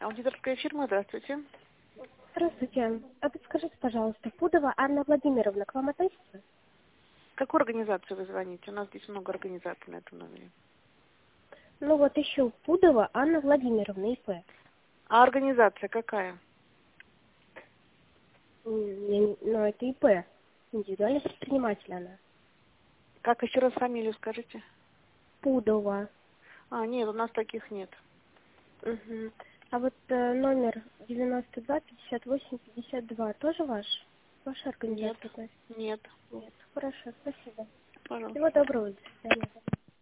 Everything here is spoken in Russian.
Аудиторская фирма, здравствуйте. Здравствуйте. А подскажите, пожалуйста, Пудова Анна Владимировна к вам относится? В какую организацию вы звоните? У нас здесь много организаций на этом номере. Ну вот еще Пудова Анна Владимировна, ИП. А организация какая? Ну, это ИП. Индивидуальный предприниматель она. Как еще раз фамилию скажите? Пудова. Нет, у нас таких нет. Угу. А вот номер 92-58-52 тоже ваш? Ваша Нет, организация относится? нет. Нет. Хорошо, спасибо. Пожалуйста. Всего доброго, до свидания.